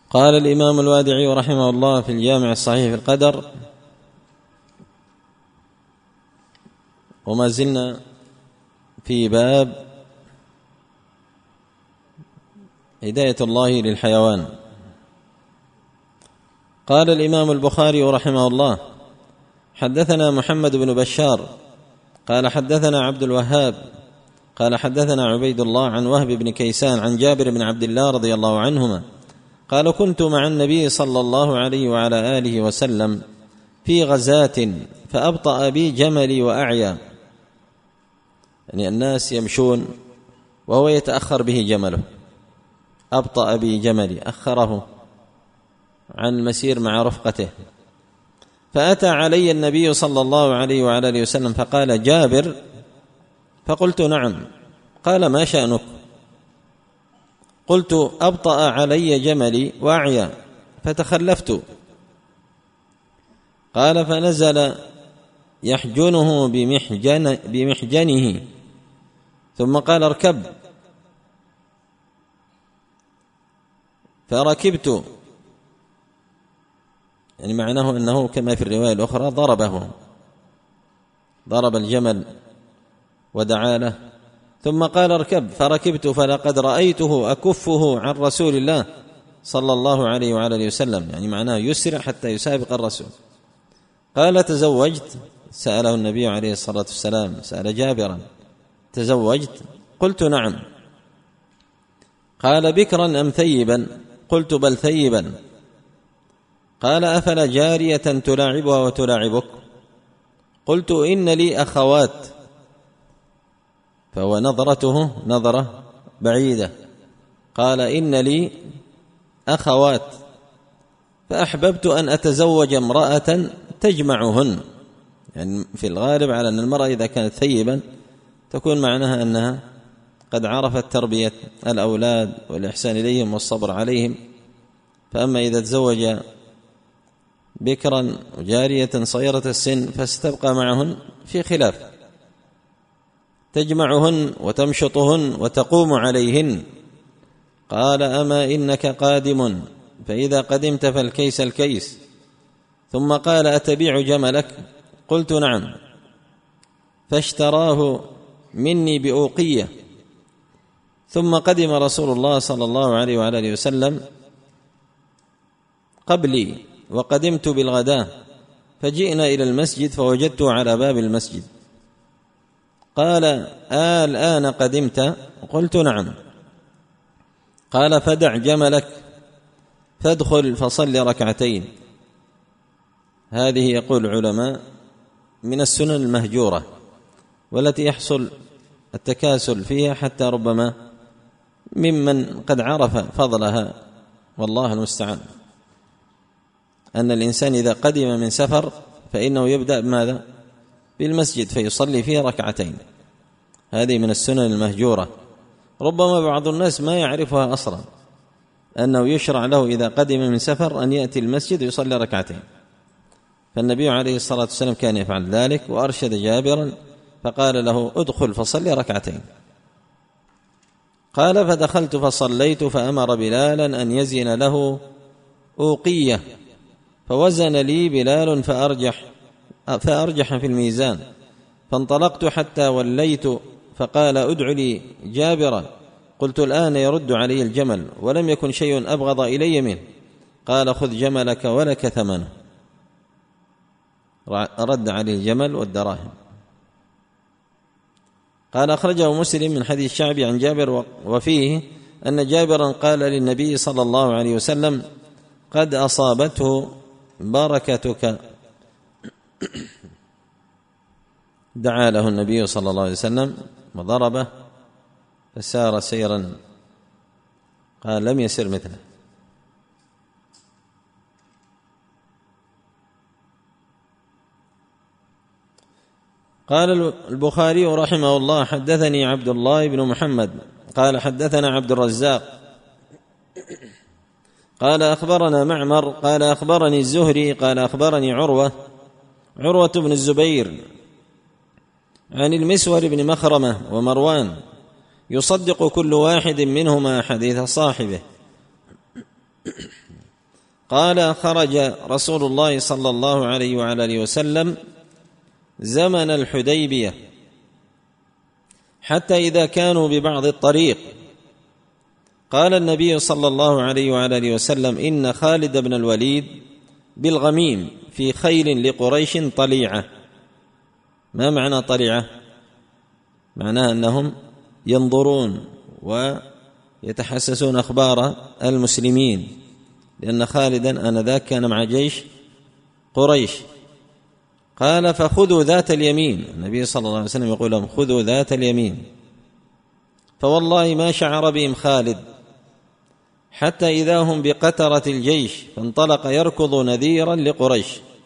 قال الإمام الوادعي رحمه الله في الجامع الصحيح في القدر: وما زلنا في باب هداية الله للحيوان. قال الإمام البخاري رحمه الله: حدثنا محمد بن بشار قال حدثنا عبد الوهاب قال حدثنا عبيد الله عن وهب بن كيسان عن جابر بن عبد الله رضي الله عنهما قال: كنت مع النبي صلى الله عليه وعلى آله وسلم في غزاة فأبطأ بي جملي وأعيا، يعني الناس يمشون وهو يتأخر به جمله، أبطأ بي جملي، أخره عن المسير مع رفقته. فأتى علي النبي صلى الله عليه وعلى آله وسلم فقال: جابر؟ فقلت: نعم. قال: ما شأنك؟ قلت: أبطأ علي جملي وأعيا فتخلفت. قال: فنزل يحجنه بمحجنه ثم قال: اركب. فركبت، يعني معناه أنه كما في الرواية الأخرى ضرب الجمل ودعا له، ثم قال: اركب. فركبت، فلقد رأيته أكفه عن رسول الله صلى الله عليه وعلى آله وسلم، يعني معناه يسرع حتى يسابق الرسول. قال: تزوجت؟ سأله النبي عليه الصلاة والسلام، سأل جابرا: تزوجت؟ قلت: نعم. قال: بكرا أم ثيبا؟ قلت: بل ثيبا. قال: أفلا جارية تلاعبها وتلاعبك؟ قلت: إن لي أخوات. فهو نظرته نظرة بعيدة. قال: إن لي أخوات فأحببت أن أتزوج امرأة تجمعهن، يعني في الغالب على أن المرأة إذا كانت ثيبا تكون معناها أنها قد عرفت تربية الأولاد والإحسان إليهم والصبر عليهم. فأما إذا تزوج بكرا وجارية صغيرة السن فستبقى معهن في خلاف، تجمعهن وتمشطهن وتقوم عليهن. قال: أما إنك قادم، فإذا قدمت فالكيس الكيس. ثم قال: أتبيع جملك؟ قلت: نعم. فاشتراه مني بأوقية. ثم قدم رسول الله صلى الله عليه وعلى آله وسلم قبلي، وقدمت بالغداة، فجئنا إلى المسجد فوجدته على باب المسجد. قال: الآن قدمت؟ قلت: نعم. قال: فدع جملك فادخل فصل ركعتين. هذه يقول العلماء من السنن المهجورة، والتي يحصل التكاسل فيها حتى ربما ممن قد عرف فضلها، والله المستعان. أن الإنسان إذا قدم من سفر فإنه يبدأ بماذا؟ بالمسجد فيصلي فيه ركعتين. هذه من السنن المهجورة، ربما بعض الناس ما يعرفها أصلا، أنه يشرع له إذا قدم من سفر أن يأتي المسجد ويصلي ركعتين. فالنبي عليه الصلاة والسلام كان يفعل ذلك، وأرشد جابرا فقال له: ادخل فصلي ركعتين. قال: فدخلت فصليت، فأمر بلالا أن يزن له أوقية، فوزن لي بلال فأرجح في الميزان. فانطلقت حتى وليت، فقال: ادع لي جابرا. قلت: الآن يرد علي الجمل، ولم يكن شيء أبغض إلي منه. قال: خذ جملك ولك ثمنه. رد عليه الجمل والدراهم. قال: أخرجه مسلم من حديث الشعبي عن جابر، وفيه أن جابرا قال للنبي صلى الله عليه وسلم: قد أصابته بركتك. دعا له النبي صلى الله عليه وسلم وضربه فسار سيرا قال: لم يسر مثله. قال البخاري رحمه الله: حدثني عبد الله بن محمد قال حدثنا عبد الرزاق قال أخبرنا معمر قال أخبرني الزهري قال أخبرني عروة بن الزبير عن المسور بن مخرمة ومروان يصدق كل واحد منهما حديث صاحبه. قال: خرج رسول الله صلى الله عليه وعلى آله وسلم زمن الحديبية، حتى إذا كانوا ببعض الطريق قال النبي صلى الله عليه وعلى آله وسلم: إن خالد بن الوليد بالغميم في خيل لقريش طليعة. ما معنى طليعة؟ معناها أنهم ينظرون ويتحسسون أخبار المسلمين، لأن خالدا آنذاك كان مع جيش قريش. قال: فخذوا ذات اليمين. النبي صلى الله عليه وسلم يقول لهم: خذوا ذات اليمين. فوالله ما شعر بهم خالد حتى إذا هم بقترة الجيش، فانطلق يركض نذيرا لقريش.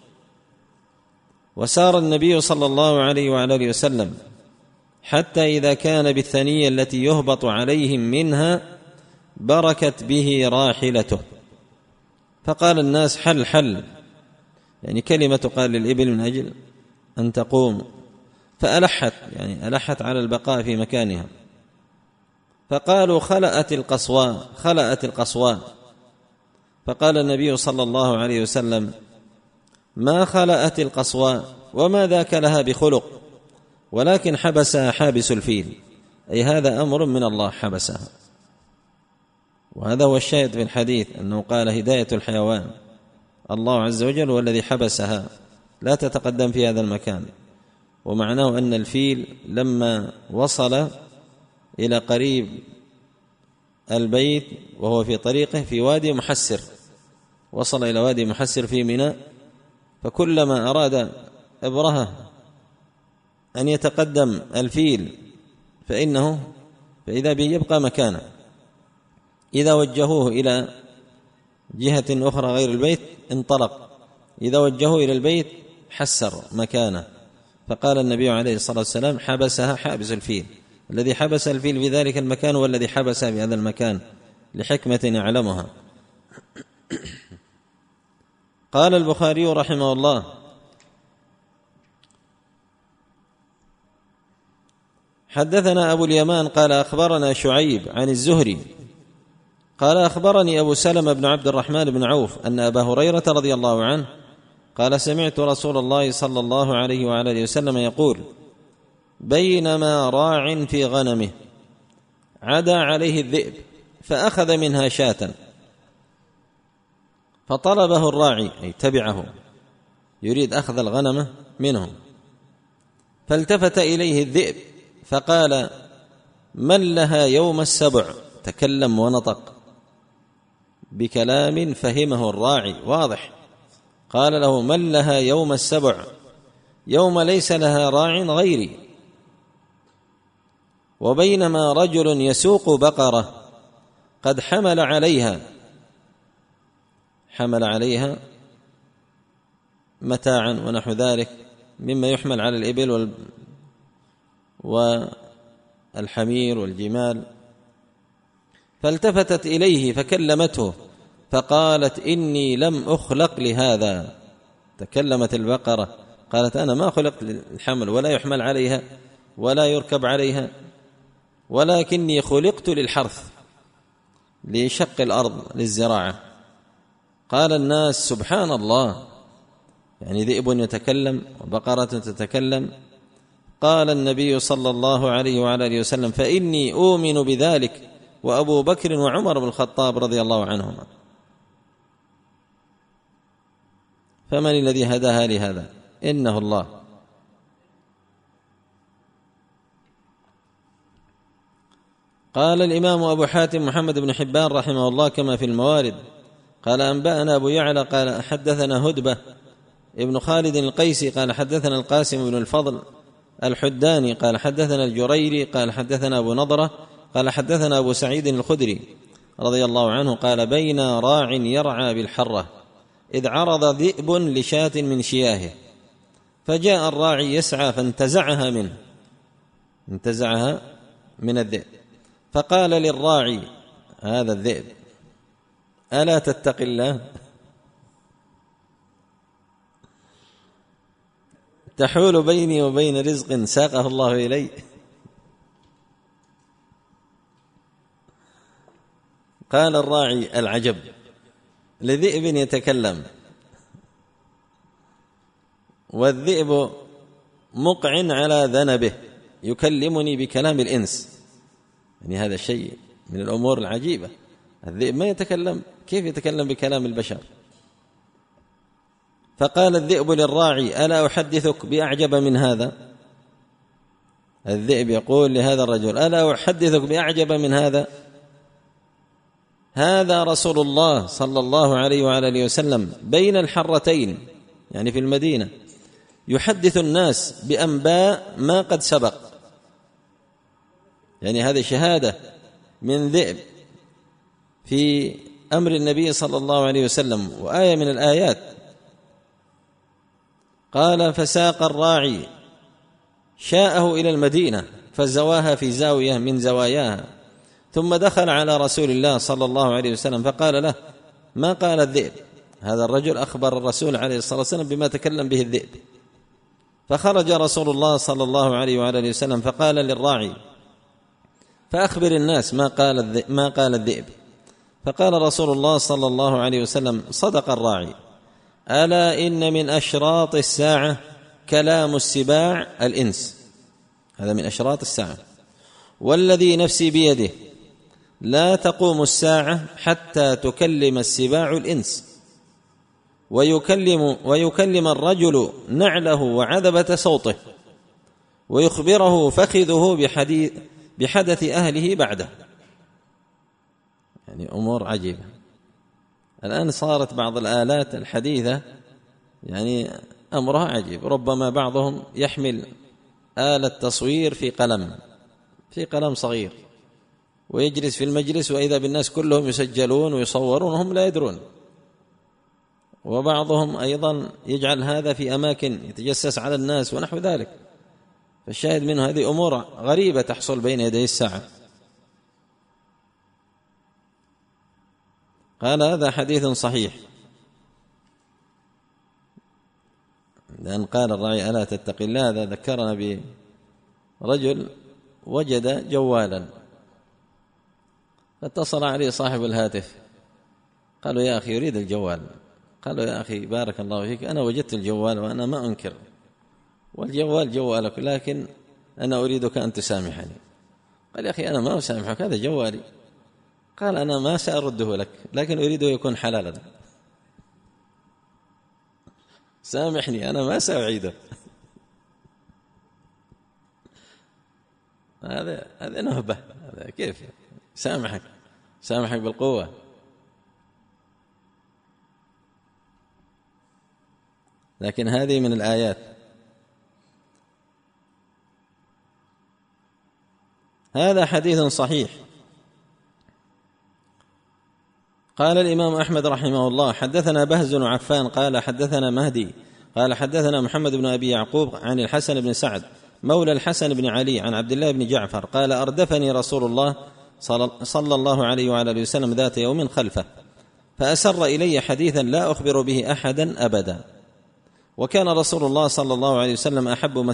وسار النبي صلى الله عليه وعلى آله وسلم حتى إذا كان بالثنية التي يهبط عليهم منها بركت به راحلته، فقال الناس: حل حل، يعني كلمة تقال للإبل من أجل أن تقوم، فألحت، يعني ألحت على البقاء في مكانها. فقالوا: خلأت القصواء، خلأت القصواء. فقال النبي صلى الله عليه وسلم: ما خلأت القصواء، وما ذاك لها بخلق، ولكن حبسها حابس الفيل، أي هذا أمر من الله حبسها. وهذا هو الشاهد في الحديث، أنه قال: هداية الحيوان، الله عز وجل هو الذي حبسها، لا تتقدم في هذا المكان. ومعناه أن الفيل لما وصل إلى قريب البيت وهو في طريقه في وادي محسر، وصل إلى وادي محسر في منى، فكلما أراد إبرهة أن يتقدم الفيل فإذا به يبقى مكانه، إذا وجهوه إلى جهة أخرى غير البيت انطلق، إذا وجهوه إلى البيت حسر مكانه. فقال النبي عليه الصلاة والسلام: حبسها حابس الفيل. الذي حبس الفيل في ذلك المكان هو الذي حبسها في هذا المكان لحكمة يعلمها. قال البخاري رحمه الله: حدثنا أبو اليمان قال: أخبرنا شعيب عن الزهري قال: أخبرني أبو سلمة بن عبد الرحمن بن عوف أن أبا هريرة رضي الله عنه قال: سمعت رسول الله صلى الله عليه وعلى آله وسلم يقول: بينما راع في غنمه عدا عليه الذئب فأخذ منها شاة، فطلبه الراعي، أي تبعه، يريد أخذ الغنمة منهم، فالتفت إليه الذئب فقال: من لها يوم السبع؟ تكلم ونطق بكلام فهمه الراعي واضح. قال له: من لها يوم السبع؟ يوم ليس لها راع غيري. وبينما رجل يسوق بقرة قد حمل عليها متاعا ونحو ذلك مما يحمل على الإبل والحمير والجمال، فالتفتت إليه فكلمته فقالت: إني لم أخلق لهذا. تكلمت البقرة قالت: أنا ما خلقت للحمل ولا يحمل عليها ولا يركب عليها، ولكني خلقت للحرث، لشق الأرض للزراعة. قال الناس: سبحان الله، يعني ذئب يتكلم وبقرة تتكلم. قال النبي صلى الله عليه وعلى آله وسلم: فإني أؤمن بذلك وأبو بكر وعمر بن الخطاب رضي الله عنهما. فمن الذي هداها لهذا؟ إنه الله. قال الإمام أبو حاتم محمد بن حبان رحمه الله كما في الموارد قال: أنبأنا أبو يعلى قال: حدثنا هدبة ابن خالد القيسي قال: حدثنا القاسم بن الفضل الحداني قال: حدثنا الجريري قال: حدثنا أبو نضرة قال: حدثنا أبو سعيد الخدري رضي الله عنه قال: بين راع يرعى بالحرة إذ عرض ذئب لشاة من شياهه، فجاء الراعي يسعى فانتزعها من الذئب، فقال للراعي هذا الذئب: ألا تتق الله؟ تحول بيني وبين رزق ساقه الله إلي. قال الراعي: العجب، لذئب يتكلم، والذئب مقع على ذنبه يكلمني بكلام الإنس. يعني هذا شيء من الأمور العجيبة، الذئب ما يتكلم، كيف يتكلم بكلام البشر؟ فقال الذئب للراعي: ألا أحدثك بأعجب من هذا؟ الذئب يقول لهذا الرجل: ألا أحدثك بأعجب من هذا؟ هذا رسول الله صلى الله عليه وعلى آله وسلم بين الحرتين، يعني في المدينة، يحدث الناس بأنباء ما قد سبق. يعني هذه شهادة من ذئب في أمر النبي صلى الله عليه وسلم، وآية من الآيات. قال: فساق الراعي شاءه إلى المدينة فزواها في زاوية من زواياها، ثم دخل على رسول الله صلى الله عليه وسلم فقال له: ما قال الذئب؟ هذا الرجل أخبر الرسول عليه الصلاة والسلام بما تكلم به الذئب. فخرج رسول الله صلى الله عليه وآله وسلم فقال للراعي: فأخبر الناس ما قال الذئب. فقال رسول الله صلى الله عليه وسلم: صدق الراعي، ألا إن من أشراط الساعة كلام السباع الإنس. هذا من أشراط الساعة، والذي نفسي بيده لا تقوم الساعة حتى تكلم السباع الإنس، ويكلم الرجل نعله وعذبة صوته، ويخبره فخذه بحدث أهله بعده. يعني أمور عجيبة. الآن صارت بعض الآلات الحديثة يعني أمرها عجيب، ربما بعضهم يحمل آلة تصوير في قلم صغير، ويجلس في المجلس وإذا بالناس كلهم يسجلون ويصورون وهم لا يدرون. وبعضهم أيضا يجعل هذا في أماكن يتجسس على الناس ونحو ذلك. فالشاهد منه هذه أمور غريبة تحصل بين يدي الساعة. قال: هذا حديث صحيح. لأن قال الراعي: ألا تتقي الله، هذا ذكرنا برجل وجد جوالا فاتصل عليه صاحب الهاتف، قالوا: يا أخي يريد الجوال. قالوا: يا أخي بارك الله فيك، أنا وجدت الجوال وأنا ما أنكر، والجوال جوالك، لكن أنا أريدك أن تسامحني. قال: يا أخي أنا ما أسامحك، هذا جوالي. قال: أنا ما سأرده لك، لكن أريده يكون حلالا، سامحني أنا ما سأعيده. هذا نهبة، هذا كيف سامحك بالقوة. لكن هذه من الآيات. هذا حديث صحيح. قال الإمام أحمد رحمه الله: حدثنا بهز بن عفان قال حدثنا مهدي قال حدثنا محمد بن أبي يعقوب عن الحسن بن سعد مولى الحسن بن علي عن عبد الله بن جعفر قال: أردفني رسول الله صلى الله عليه وعلى آله وسلم ذات يوم خلفه، فأسر إلي حديثا لا أخبر به أحدا أبدا. وكان رسول الله صلى الله عليه وسلم أحب ما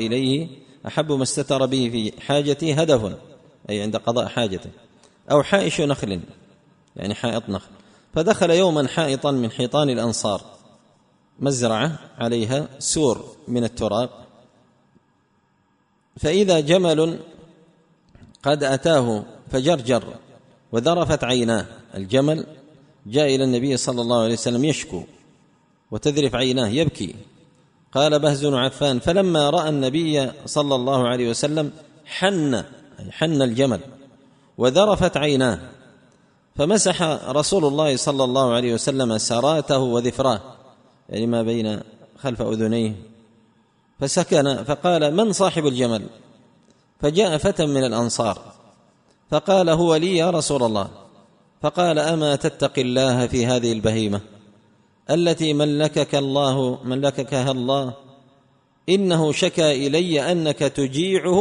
استتر به في حاجتي هدف، أي عند قضاء حاجته، أو حائش نخل، يعني حائط نخل. فدخل يوما حائطا من حيطان الأنصار، مزرعة عليها سور من التراب، فإذا جمل قد أتاه فجرجر وذرفت عيناه. الجمل جاء إلى النبي صلى الله عليه وسلم يشكو وتذرف عيناه يبكي. قال بهز بن عفان: فلما رأى النبي صلى الله عليه وسلم حن الجمل وذرفت عيناه، فمسح رسول الله صلى الله عليه وسلم سراته وذفراه، يعني ما بين خلف أذنيه، فسكن. فقال: من صاحب الجمل؟ فجاء فتى من الأنصار فقال: هو لي يا رسول الله. فقال: أما تتقي الله في هذه البهيمة التي ملككها الله؟ إنه شكا إلي أنك تجيعه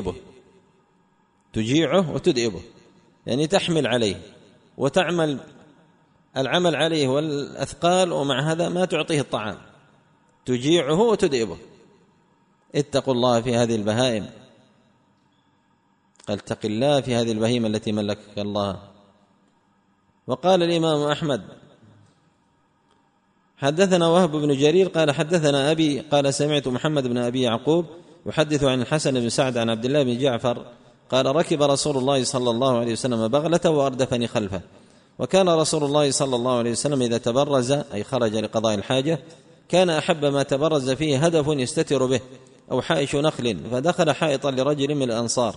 وتدئبه، يعني تحمل عليه وتعمل العمل عليه والأثقال، ومع هذا ما تعطيه الطعام، تجيعه وتدئبه. اتقوا الله في هذه البهائم. قال: اتق الله في هذه البهيمة التي ملكك الله. وقال الإمام أحمد: حدثنا وهب بن جرير قال حدثنا أبي قال سمعت محمد بن أبي يعقوب يحدث عن الحسن بن سعد عن عبد الله بن جعفر قال ركب رسول الله صلى الله عليه وسلم بغلة وأردفني خلفه، وكان رسول الله صلى الله عليه وسلم إذا تبرز أي خرج لقضاء الحاجة كان أحب ما تبرز فيه هدف يستتر به أو حائش نخل، فدخل حائطا لرجل من الأنصار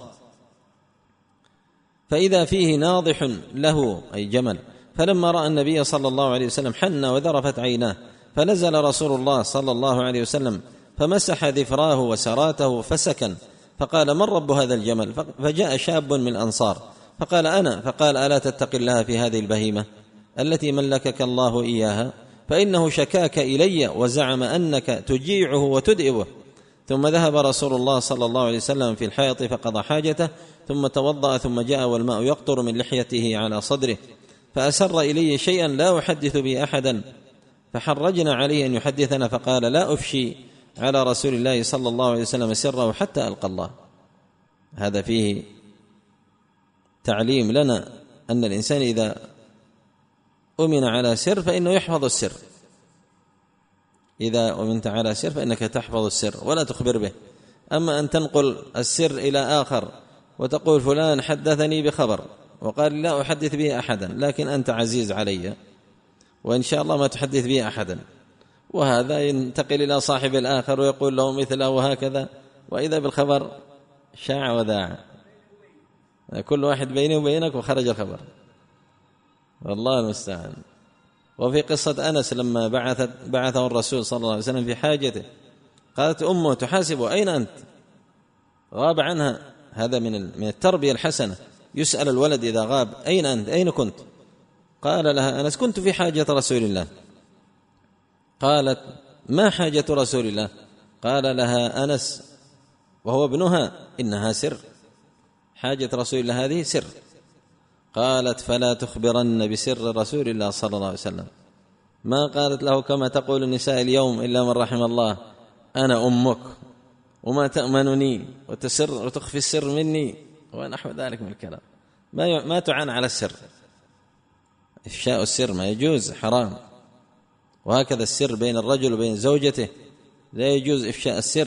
فإذا فيه ناضح له أي جمل، فلما رأى النبي صلى الله عليه وسلم حن وذرفت عيناه، فنزل رسول الله صلى الله عليه وسلم فمسح ذفراه وسراته فسكن، فقال من رب هذا الجمل؟ فجاء شاب من الأنصار فقال أنا، فقال ألا تتق الله في هذه البهيمة التي ملكك الله إياها، فإنه شكاك إلي وزعم أنك تجيعه وتدئبه. ثم ذهب رسول الله صلى الله عليه وسلم في الحائط فقضى حاجته، ثم توضأ، ثم جاء والماء يقطر من لحيته على صدره، فأسر إلي شيئا لا أحدث به أحدا، فحرجنا عليه أن يحدثنا، فقال لا أفشي على رسول الله صلى الله عليه وسلم سره حتى ألقى الله. هذا فيه تعليم لنا أن الإنسان إذا أمن على سر فإنه يحفظ السر، إذا أمنت على سر فإنك تحفظ السر ولا تخبر به. أما أن تنقل السر إلى آخر وتقول فلان حدثني بخبر وقال لا أحدث به أحدا، لكن أنت عزيز علي وإن شاء الله ما تحدث به أحدا، وهذا ينتقل إلى صاحب الآخر ويقول له مثله وهكذا، وإذا بالخبر شاع وذاع، كل واحد بيني وبينك وخرج الخبر، والله المستعان. وفي قصة أنس لما بعثه الرسول صلى الله عليه وسلم في حاجته، قالت أمه تحاسبه أين أنت؟ غاب عنها. هذا من التربية الحسنة، يسأل الولد إذا غاب أين أنت؟ أين كنت؟ قال لها أنس كنت في حاجة رسول الله. قالت ما حاجة رسول الله؟ قال لها أنس وهو ابنها إنها سر، حاجة رسول الله هذه سر. قالت فلا تخبرن بسر رسول الله صلى الله عليه وسلم. ما قالت له كما تقول النساء اليوم إلا من رحم الله أنا أمك وما تأمنني وتسر وتخفي السر مني ونحو ذلك من الكلام. ما تعان على السر، إفشاء السر ما يجوز، حرام. وهكذا السر بين الرجل وبين زوجته لا يجوز إفشاء السر.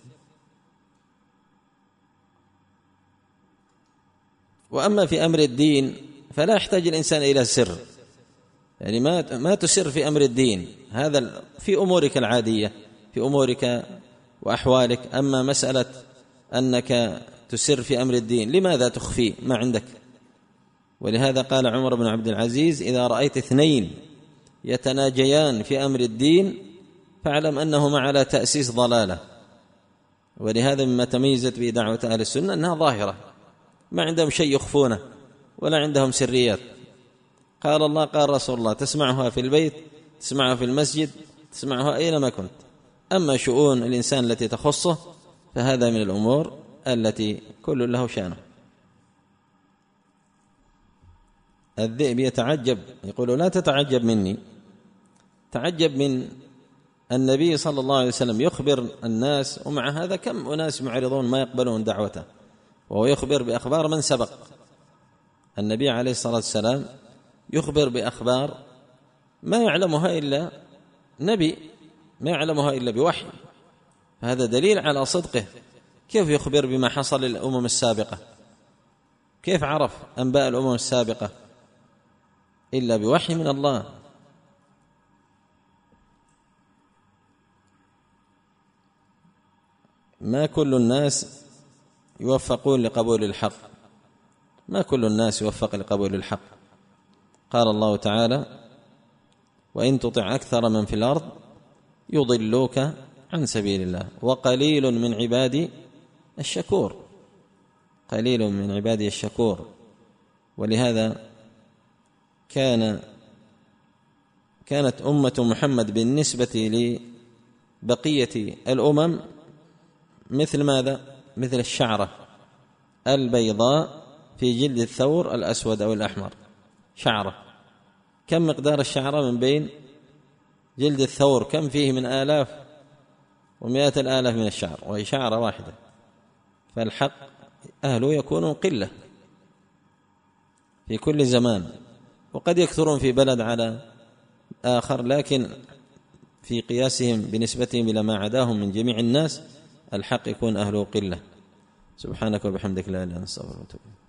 وأما في أمر الدين فلا يحتاج الإنسان إلى سر، يعني ما تسر في أمر الدين، هذا في أمورك العادية في أمورك وأحوالك. أما مسألة أنك تسر في أمر الدين لماذا تخفي ما عندك؟ ولهذا قال عمر بن عبد العزيز إذا رأيت اثنين يتناجيان في أمر الدين فاعلم أنهما على تأسيس ضلالة. ولهذا مما تميزت به دعوة أهل السنة أنها ظاهرة، ما عندهم شيء يخفونه ولا عندهم سريات. قال الله قال رسول الله، تسمعها في البيت، تسمعها في المسجد، تسمعها أينما كنت. أما شؤون الإنسان التي تخصه فهذا من الأمور التي كل له شانه. الذئب يتعجب، يقول لا تتعجب مني، تعجب من النبي صلى الله عليه وسلم يخبر الناس، ومع هذا كم أناس معرضون ما يقبلون دعوته، وهو يخبر بأخبار من سبق. النبي عليه الصلاة والسلام يخبر بأخبار ما يعلمها إلا نبي، ما يعلمها إلا بوحي، فهذا دليل على صدقه. كيف يخبر بما حصل للأمم السابقة؟ كيف عرف أنباء الأمم السابقة إلا بوحي من الله؟ ما كل الناس يوفقون لقبول الحق، ما كل الناس يوفق لقبول الحق. قال الله تعالى وإن تطع أكثر من في الأرض يضلوك عن سبيل الله وقليل من عبادي الشكور، قليل من عبادي الشكور. ولهذا كانت أمة محمد بالنسبة لبقية الأمم مثل ماذا؟ مثل الشعرة البيضاء في جلد الثور الأسود أو الأحمر، شعرة. كم مقدار الشعرة من بين جلد الثور؟ كم فيه من آلاف ومئات الآلاف من الشعر، وهي شعرة واحدة. فالحق أهله يكونون قلة في كل زمان، وقد يكثرون في بلد على آخر، لكن في قياسهم بنسبتهم إلى ما عداهم من جميع الناس، الحق يكون أهله قلة. سبحانك وبحمدك لا إله إلا أنت، أستغفرك وأتوب إليك.